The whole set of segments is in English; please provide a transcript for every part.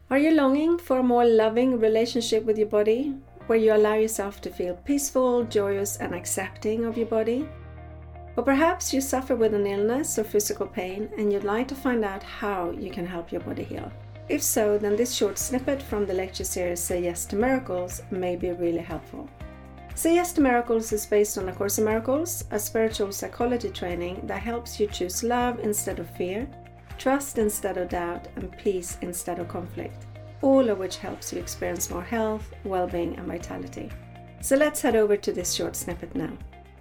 Are you longing for a more loving relationship with your body, where you allow yourself to feel peaceful, joyous, and accepting of your body? Or perhaps you suffer with an illness or physical pain and you'd like to find out how you can help your body heal. If so, then this short snippet from the lecture series Say Yes to Miracles may be really helpful. Say Yes to Miracles is based on A Course in Miracles, a spiritual psychology training that helps you choose love instead of fear, trust instead of doubt, and peace instead of conflict, all of which helps you experience more health, well-being, and vitality. So let's head over to this short snippet now.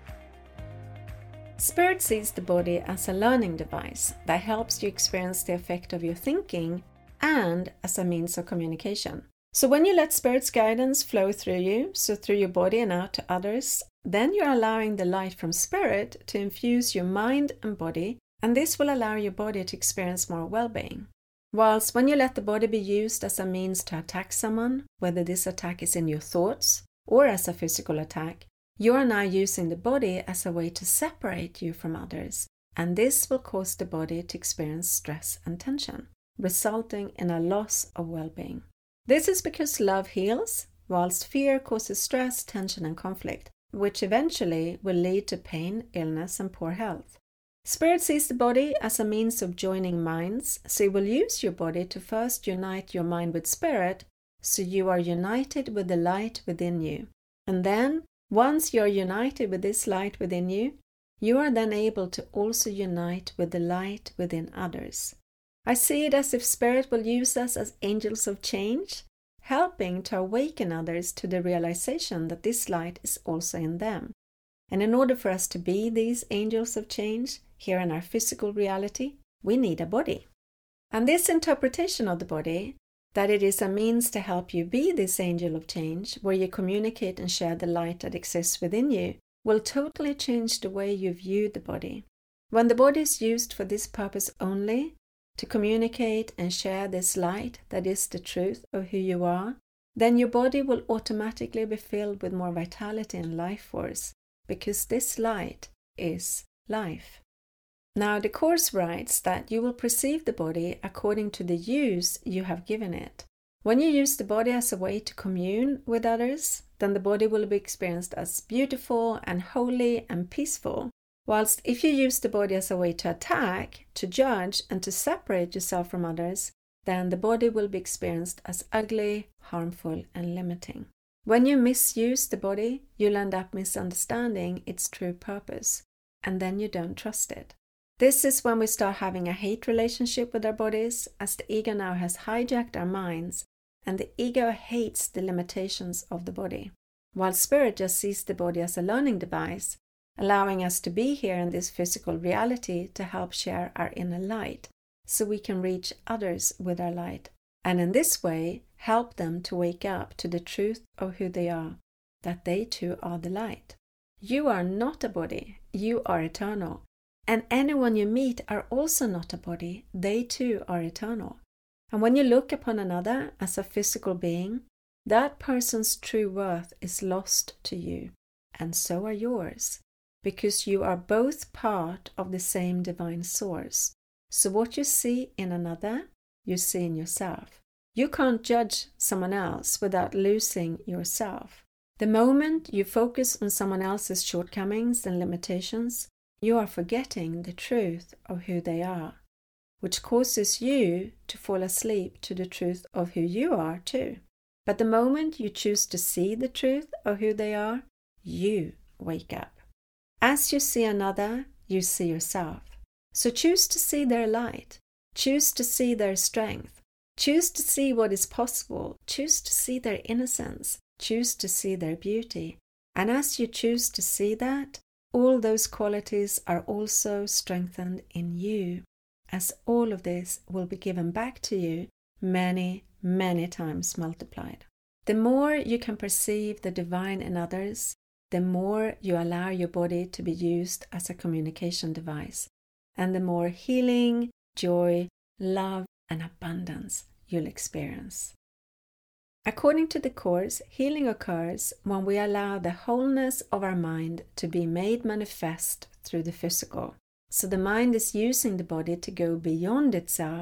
Spirit sees the body as a learning device that helps you experience the effect of your thinking and as a means of communication. So when you let Spirit's guidance flow through you, so through your body and out to others, then you're allowing the light from Spirit to infuse your mind and body, and this will allow your body to experience more well-being. Whilst when you let the body be used as a means to attack someone, whether this attack is in your thoughts or as a physical attack, you are now using the body as a way to separate you from others, and this will cause the body to experience stress and tension, resulting in a loss of well-being. This is because love heals, whilst fear causes stress, tension, and conflict, which eventually will lead to pain, illness, and poor health. Spirit sees the body as a means of joining minds, so it will use your body to first unite your mind with Spirit, so you are united with the light within you. And then, once you are united with this light within you, you are then able to also unite with the light within others. I see it as if Spirit will use us as angels of change, helping to awaken others to the realization that this light is also in them. And in order for us to be these angels of change here in our physical reality, we need a body. And this interpretation of the body, that it is a means to help you be this angel of change, where you communicate and share the light that exists within you, will totally change the way you view the body. When the body is used for this purpose only, to communicate and share this light that is the truth of who you are, then your body will automatically be filled with more vitality and life force, because this light is life. Now, the Course writes that you will perceive the body according to the use you have given it. When you use the body as a way to commune with others, then the body will be experienced as beautiful and holy and peaceful. Whilst if you use the body as a way to attack, to judge, and to separate yourself from others, then the body will be experienced as ugly, harmful, and limiting. When you misuse the body, you'll end up misunderstanding its true purpose, and then you don't trust it. This is when we start having a hate relationship with our bodies, as the ego now has hijacked our minds, and the ego hates the limitations of the body, while Spirit just sees the body as a learning device, allowing us to be here in this physical reality to help share our inner light, so we can reach others with our light, and in this way help them to wake up to the truth of who they are, that they too are the light. You are not a body, you are eternal. And anyone you meet are also not a body, they too are eternal. And when you look upon another as a physical being, that person's true worth is lost to you, and so are yours, because you are both part of the same divine source. So what you see in another, you see in yourself. You can't judge someone else without losing yourself. The moment you focus on someone else's shortcomings and limitations, you are forgetting the truth of who they are, which causes you to fall asleep to the truth of who you are too. But the moment you choose to see the truth of who they are, you wake up. As you see another, you see yourself. So choose to see their light. Choose to see their strength. Choose to see what is possible. Choose to see their innocence. Choose to see their beauty. And as you choose to see that, all those qualities are also strengthened in you, as all of this will be given back to you many, many times multiplied. The more you can perceive the divine in others, the more you allow your body to be used as a communication device, and the more healing, joy, love, and abundance you'll experience. According to the Course, healing occurs when we allow the wholeness of our mind to be made manifest through the physical. So the mind is using the body to go beyond itself,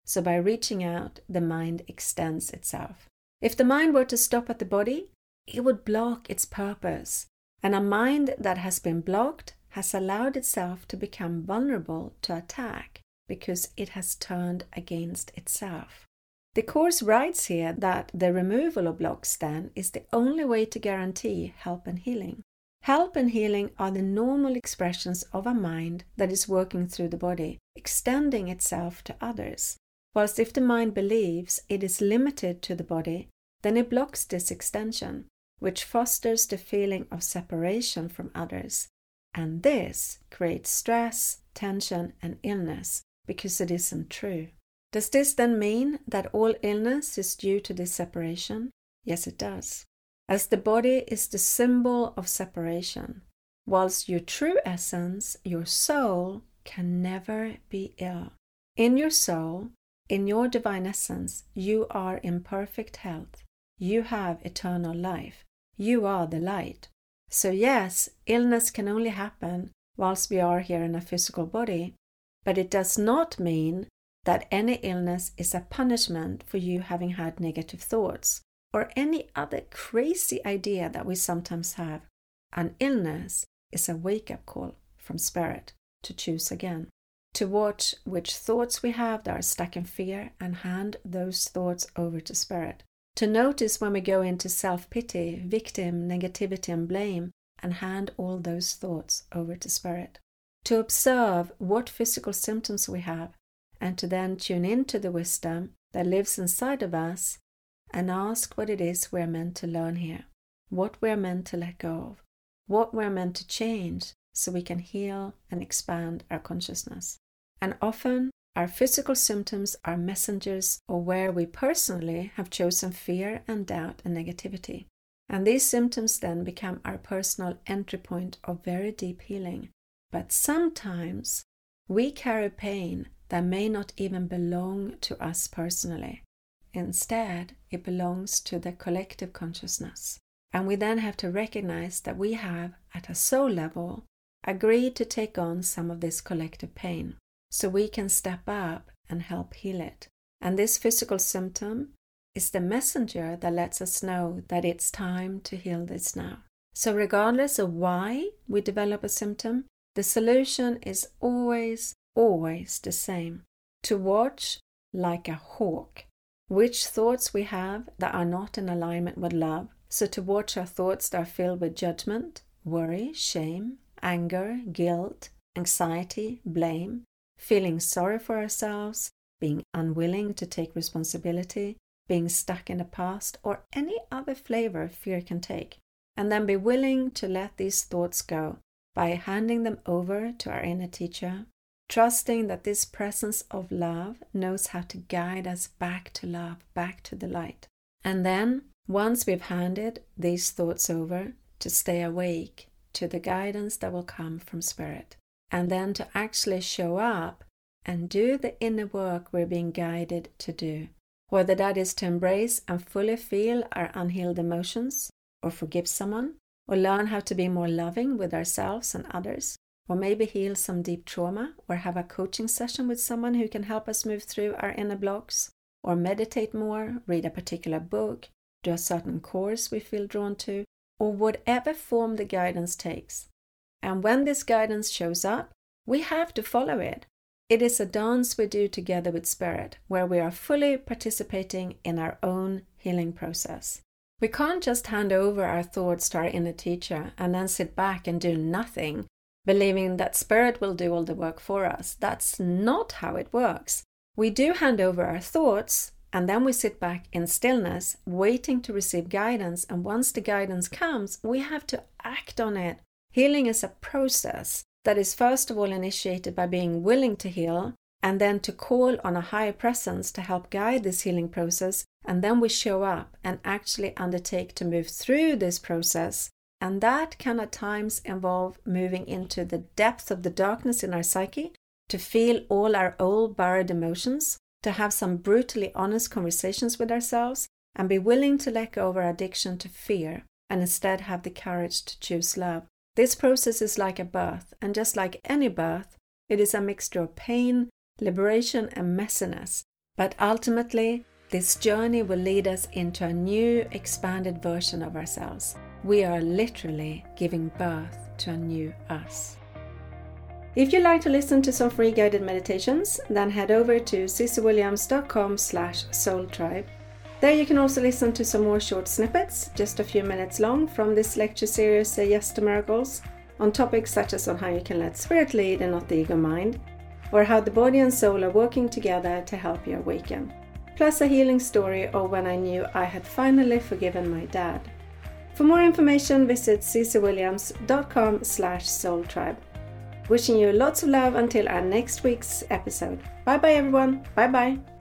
So by reaching out, the mind extends itself. If the mind were to stop at the body, it would block its purpose. And a mind that has been blocked has allowed itself to become vulnerable to attack because it has turned against itself. The Course writes here that the removal of blocks then is the only way to guarantee help and healing. Help and healing are the normal expressions of a mind that is working through the body, extending itself to others. Whilst if the mind believes it is limited to the body, then it blocks this extension, which fosters the feeling of separation from others. And this creates stress, tension, and illness because it isn't true. Does this then mean that all illness is due to this separation? Yes, it does. As the body is the symbol of separation, whilst your true essence, your soul, can never be ill. In your soul, in your divine essence, you are in perfect health. You have eternal life. You are the light. So yes, illness can only happen whilst we are here in a physical body, but it does not mean that any illness is a punishment for you having had negative thoughts or any other crazy idea that we sometimes have. An illness is a wake-up call from Spirit to choose again, to watch which thoughts we have that are stuck in fear and hand those thoughts over to Spirit. To notice when we go into self-pity, victim, negativity and blame and hand all those thoughts over to Spirit. To observe what physical symptoms we have and to then tune into the wisdom that lives inside of us and ask what it is we're meant to learn here, what we're meant to let go of, what we're meant to change so we can heal and expand our consciousness. And often, our physical symptoms are messengers of where we personally have chosen fear and doubt and negativity. And these symptoms then become our personal entry point of very deep healing. But sometimes we carry pain that may not even belong to us personally. Instead, it belongs to the collective consciousness. And we then have to recognize that we have, at a soul level, agreed to take on some of this collective pain, so we can step up and help heal it. And this physical symptom is the messenger that lets us know that it's time to heal this now. So regardless of why we develop a symptom, the solution is always the same. To watch like a hawk which thoughts we have that are not in alignment with love. So to watch our thoughts that are filled with judgment, worry, shame, anger, guilt, anxiety, blame, feeling sorry for ourselves, being unwilling to take responsibility, being stuck in the past, or any other flavor fear can take. And then be willing to let these thoughts go by handing them over to our inner teacher, trusting that this presence of love knows how to guide us back to love, back to the light. And then, once we've handed these thoughts over, to stay awake to the guidance that will come from Spirit. And then to actually show up and do the inner work we're being guided to do. Whether that is to embrace and fully feel our unhealed emotions, or forgive someone, or learn how to be more loving with ourselves and others, or maybe heal some deep trauma, or have a coaching session with someone who can help us move through our inner blocks, or meditate more, read a particular book, do a certain course we feel drawn to, or whatever form the guidance takes. And when this guidance shows up, we have to follow it. It is a dance we do together with Spirit, where we are fully participating in our own healing process. We can't just hand over our thoughts to our inner teacher and then sit back and do nothing, believing that Spirit will do all the work for us. That's not how it works. We do hand over our thoughts, and then we sit back in stillness, waiting to receive guidance. And once the guidance comes, we have to act on it. Healing is a process that is first of all initiated by being willing to heal, and then to call on a higher presence to help guide this healing process. And then we show up and actually undertake to move through this process. And that can at times involve moving into the depth of the darkness in our psyche, to feel all our old buried emotions, to have some brutally honest conversations with ourselves, and be willing to let go of our addiction to fear, and instead have the courage to choose love. This process is like a birth, and just like any birth, it is a mixture of pain, liberation, and messiness. But ultimately, this journey will lead us into a new, expanded version of ourselves. We are literally giving birth to a new us. If you'd like to listen to some free guided meditations, then head over to cecywilliams.com/soultribe. There you can also listen to some more short snippets, just a few minutes long, from this lecture series, Say Yes to Miracles, on topics such as on how you can let spirit lead and not the ego mind, or how the body and soul are working together to help you awaken. Plus a healing story of when I knew I had finally forgiven my dad. For more information, visit cecywilliams.com/soultribe. Wishing you lots of love until our next week's episode. Bye bye everyone. Bye bye.